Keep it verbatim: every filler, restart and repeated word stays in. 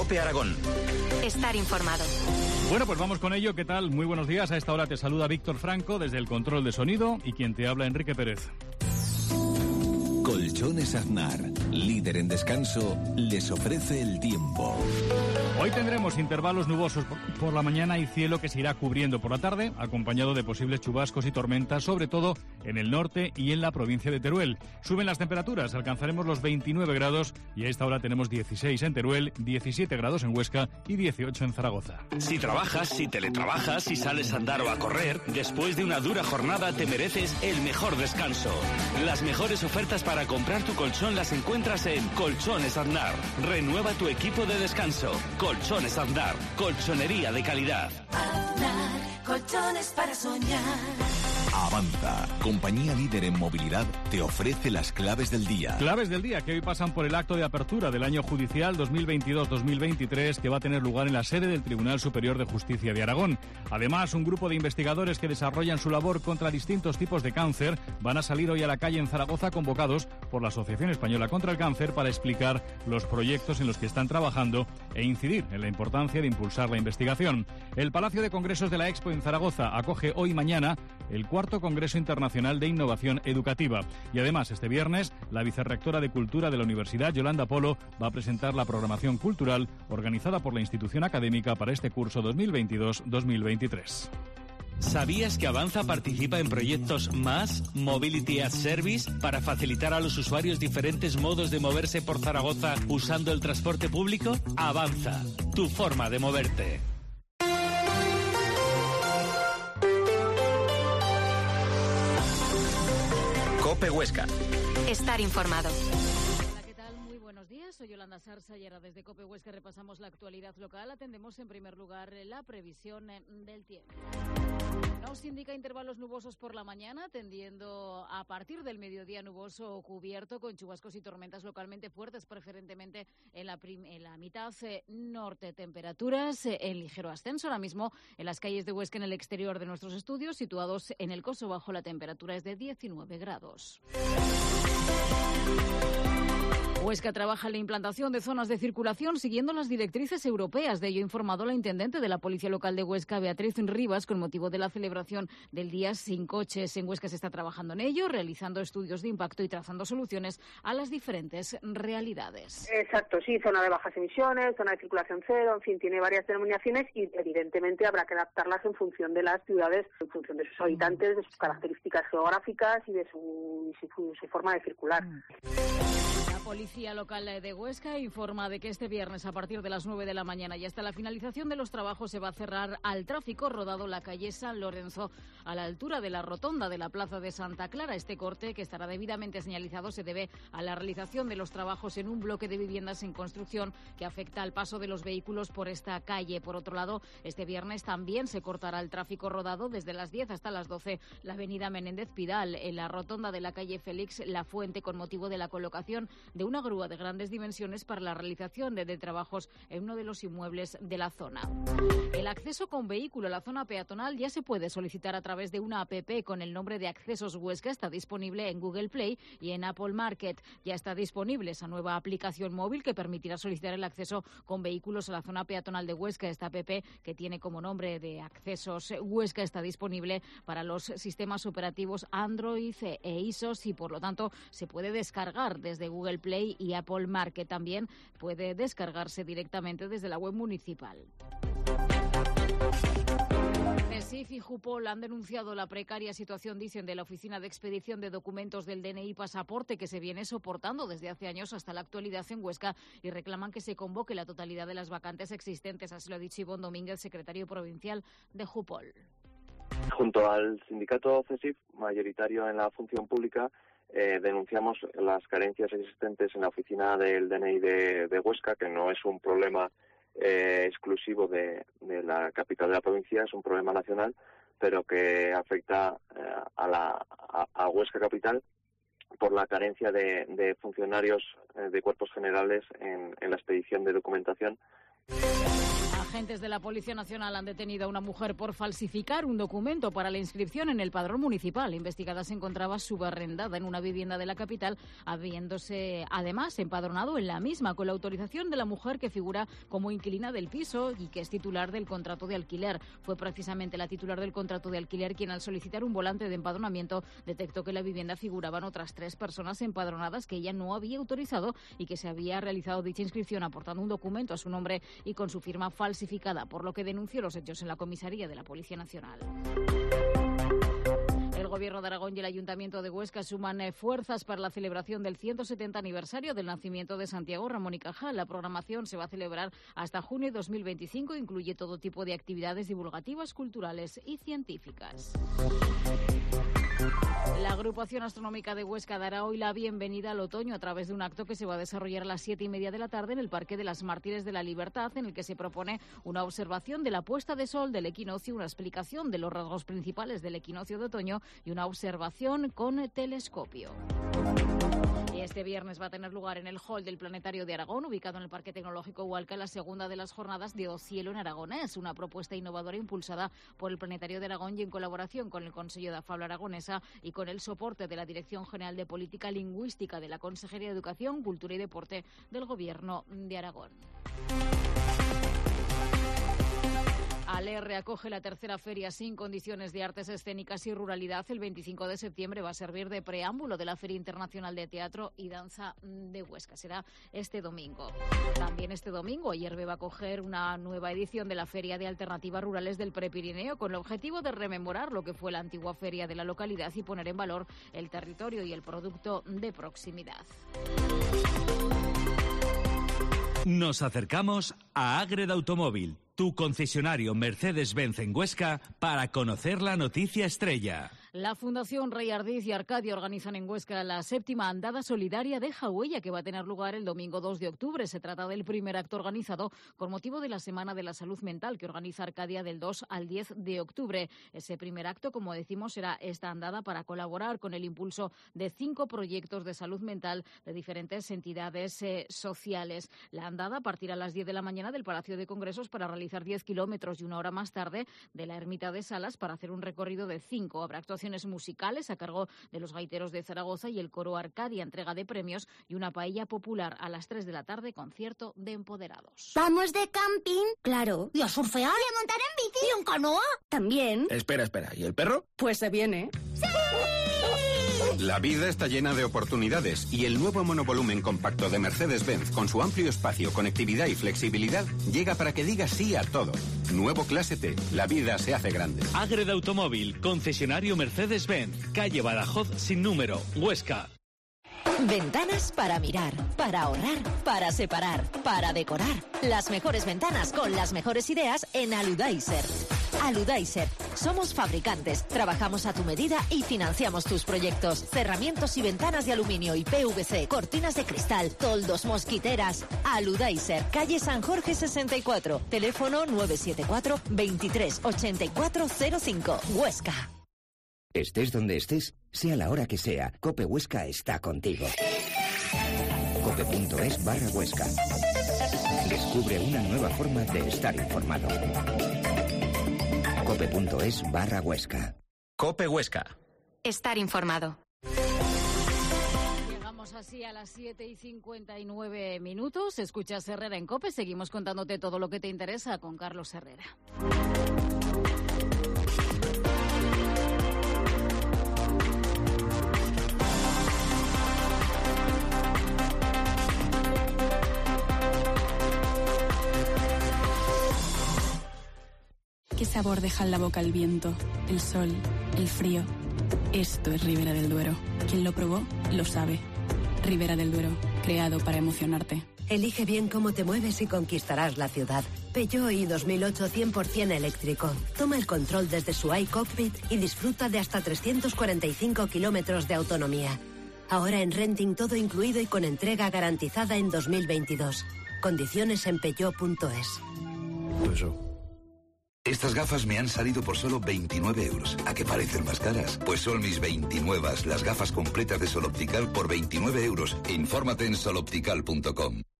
COPE Aragón. Estar informado. Bueno, pues vamos con ello. ¿Qué tal? Muy buenos días. A esta hora te saluda Víctor Franco desde el control de sonido y quien te habla, Enrique Pérez. Colchones Aznar, líder en descanso, les ofrece el tiempo. Hoy tendremos intervalos nubosos por la mañana y cielo que se irá cubriendo por la tarde, acompañado de posibles chubascos y tormentas, sobre todo en el norte y en la provincia de Teruel. Suben las temperaturas, alcanzaremos los veintinueve grados y a esta hora tenemos dieciséis en Teruel, diecisiete grados en Huesca y dieciocho en Zaragoza. Si trabajas, si teletrabajas, si sales a andar o a correr, después de una dura jornada te mereces el mejor descanso. Las mejores ofertas para comprar tu colchón las encuentras en Colchones Aznar. Renueva tu equipo de descanso. Colchones Aznar, colchonería de calidad. Aznar, colchones para soñar. Avanza, compañía líder en movilidad, te ofrece las claves del día. Claves del día que hoy pasan por el acto de apertura del año judicial dos mil veintidós dos mil veintitrés que va a tener lugar en la sede del Tribunal Superior de Justicia de Aragón. Además, un grupo de investigadores que desarrollan su labor contra distintos tipos de cáncer van a salir hoy a la calle en Zaragoza convocados por la Asociación Española contra el Cáncer para explicar los proyectos en los que están trabajando e incidir en la importancia de impulsar la investigación. El Palacio de Congresos de la Expo en Zaragoza acoge hoy y mañana el cuarto Congreso Internacional de Innovación Educativa. Y además, este viernes, la vicerrectora de Cultura de la Universidad, Yolanda Polo, va a presentar la programación cultural organizada por la institución académica para este curso dos mil veintidós dos mil veintitrés. ¿Sabías que Avanza participa en proyectos más Mobility as Service para facilitar a los usuarios diferentes modos de moverse por Zaragoza usando el transporte público? Avanza, tu forma de moverte. COPE Huesca. Estar informado. Hola, ¿qué tal? Muy buenos días. Soy Yolanda Sarsa y ahora desde COPE Huesca repasamos la actualidad local. Atendemos en primer lugar la previsión del tiempo. Nos indica intervalos nubosos por la mañana, tendiendo a partir del mediodía nuboso o cubierto con chubascos y tormentas localmente fuertes, preferentemente en la, prim- en la mitad eh, norte. Temperaturas eh, en ligero ascenso ahora mismo en las calles de Huesca, en el exterior de nuestros estudios, situados en el Coso Bajo. La temperatura es de diecinueve grados. Huesca trabaja en la implantación de zonas de circulación siguiendo las directrices europeas. De ello ha informado la intendente de la Policía Local de Huesca, Beatriz Rivas, con motivo de la celebración del Día Sin Coches. En Huesca se está trabajando en ello, realizando estudios de impacto y trazando soluciones a las diferentes realidades. Exacto, sí, zona de bajas emisiones, zona de circulación cero, en fin, tiene varias denominaciones y evidentemente habrá que adaptarlas en función de las ciudades, en función de sus habitantes, de sus características geográficas y de su, su, su forma de circular. La Policía Local de Huesca informa de que este viernes a partir de las nueve de la mañana y hasta la finalización de los trabajos se va a cerrar al tráfico rodado la calle San Lorenzo a la altura de la rotonda de la Plaza de Santa Clara. Este corte, que estará debidamente señalizado, se debe a la realización de los trabajos en un bloque de viviendas en construcción que afecta al paso de los vehículos por esta calle. Por otro lado, este viernes también se cortará el tráfico rodado desde las diez hasta las doce la avenida Menéndez Pidal en la rotonda de la calle Félix La Fuente con motivo de la colocación de una grúa de grandes dimensiones para la realización de, de trabajos en uno de los inmuebles de la zona. El acceso con vehículo a la zona peatonal ya se puede solicitar a través de una app con el nombre de Accesos Huesca. Está disponible en Google Play y en Apple Market. Ya está disponible esa nueva aplicación móvil que permitirá solicitar el acceso con vehículos a la zona peatonal de Huesca. Esta app, que tiene como nombre de Accesos Huesca, está disponible para los sistemas operativos Android e iOS y por lo tanto se puede descargar desde Google Play y Apple Market. También puede descargarse directamente desde la web municipal. CESIF y Jupol han denunciado la precaria situación, dicen, de la Oficina de Expedición de Documentos del D N I Pasaporte que se viene soportando desde hace años hasta la actualidad en Huesca y reclaman que se convoque la totalidad de las vacantes existentes. Así lo ha dicho Ivonne Domínguez, secretario provincial de Jupol. Junto al sindicato CESIF, mayoritario en la función pública, eh, denunciamos las carencias existentes en la oficina del D N I de, de Huesca, que no es un problema eh, exclusivo de, de la capital de la provincia, es un problema nacional, pero que afecta eh, a, la, a, a Huesca capital por la carencia de, de funcionarios eh, de cuerpos generales en, en la expedición de documentación. Agentes de la Policía Nacional han detenido a una mujer por falsificar un documento para la inscripción en el padrón municipal. La investigada se encontraba subarrendada en una vivienda de la capital, habiéndose además empadronado en la misma con la autorización de la mujer que figura como inquilina del piso y que es titular del contrato de alquiler. Fue precisamente la titular del contrato de alquiler quien, al solicitar un volante de empadronamiento, detectó que en la vivienda figuraban otras tres personas empadronadas que ella no había autorizado y que se había realizado dicha inscripción aportando un documento a su nombre y con su firma falsificada, por lo que denunció los hechos en la comisaría de la Policía Nacional. El Gobierno de Aragón y el Ayuntamiento de Huesca suman fuerzas para la celebración del ciento setenta aniversario del nacimiento de Santiago Ramón y Cajal. La programación se va a celebrar hasta junio de dos mil veinticinco. Incluye todo tipo de actividades divulgativas, culturales y científicas. La Agrupación Astronómica de Huesca dará hoy la bienvenida al otoño a través de un acto que se va a desarrollar a las siete y media de la tarde en el Parque de las Mártires de la Libertad, en el que se propone una observación de la puesta de sol del equinoccio, una explicación de los rasgos principales del equinoccio de otoño y una observación con telescopio. Este viernes va a tener lugar en el hall del Planetario de Aragón, ubicado en el Parque Tecnológico Hualca, la segunda de las jornadas de O Cielo en Aragonés, una propuesta innovadora impulsada por el Planetario de Aragón y en colaboración con el Consello de Fabla Aragonesa y con el soporte de la Dirección General de Política Lingüística de la Consejería de Educación, Cultura y Deporte del Gobierno de Aragón. Alerre acoge la tercera Feria Sin Condiciones de Artes Escénicas y Ruralidad. El veinticinco de septiembre va a servir de preámbulo de la Feria Internacional de Teatro y Danza de Huesca. Será este domingo. También este domingo, Ayerbe va a acoger una nueva edición de la Feria de Alternativas Rurales del Prepirineo, con el objetivo de rememorar lo que fue la antigua feria de la localidad y poner en valor el territorio y el producto de proximidad. Nos acercamos a Ágreda Automóvil, tu concesionario Mercedes-Benz en Huesca, para conocer la noticia estrella. La Fundación Rey Ardiz y Arcadia organizan en Huesca la séptima andada solidaria de Huella, que va a tener lugar el domingo dos de octubre. Se trata del primer acto organizado con motivo de la Semana de la Salud Mental que organiza Arcadia del dos al diez de octubre. Ese primer acto, como decimos, será esta andada para colaborar con el impulso de cinco proyectos de salud mental de diferentes entidades eh, sociales. La andada partirá a las diez de la mañana del Palacio de Congresos para realizar diez kilómetros y una hora más tarde de la Ermita de Salas para hacer un recorrido de cinco. Habrá actuaciones musicales a cargo de los gaiteros de Zaragoza y el coro Arcadia, entrega de premios y una paella popular a las tres de la tarde, concierto de empoderados. ¿Vamos de camping? Claro. ¿Y a surfear? ¿Y a montar en bici? ¿Y en canoa? También. Espera, espera. ¿Y el perro? Pues se viene. ¡Sí! La vida está llena de oportunidades y el nuevo monovolumen compacto de Mercedes-Benz, con su amplio espacio, conectividad y flexibilidad, llega para que digas sí a todo. Nuevo Clase T. La vida se hace grande. Ágreda Automóvil, concesionario Mercedes-Benz, calle Badajoz sin número, Huesca. Ventanas para mirar, para ahorrar, para separar, para decorar. Las mejores ventanas con las mejores ideas en Aludaiser. Aludaiser. Somos fabricantes, trabajamos a tu medida y financiamos tus proyectos. Cerramientos y ventanas de aluminio y P V C, cortinas de cristal, toldos, mosquiteras. Aludaiser, calle San Jorge sesenta y cuatro. Teléfono nueve siete cuatro, veintitrés, ochenta y cuatro cero cinco. Huesca. Estés donde estés, sea la hora que sea, Cope Huesca está contigo. Cope.es barra Huesca. Descubre una nueva forma de estar informado. Cope.es barra Huesca. Cope Huesca. Estar informado. Llegamos así a las siete y cincuenta y nueve minutos. Escuchas Herrera en Cope. Seguimos contándote todo lo que te interesa con Carlos Herrera. ¿Qué sabor deja en la boca el viento, el sol, el frío? Esto es Ribera del Duero. Quien lo probó, lo sabe. Ribera del Duero, creado para emocionarte. Elige bien cómo te mueves y conquistarás la ciudad. Peugeot i dos mil ocho cien por ciento eléctrico. Toma el control desde su iCockpit y disfruta de hasta trescientos cuarenta y cinco kilómetros de autonomía. Ahora en renting todo incluido y con entrega garantizada en dos mil veintidós. Condiciones en peugeot punto es. Eso. Estas gafas me han salido por solo veintinueve euros. ¿A qué parecen más caras? Pues son mis veintinuevas, las gafas completas de Sol Optical por veintinueve euros. Infórmate en sol optical punto com.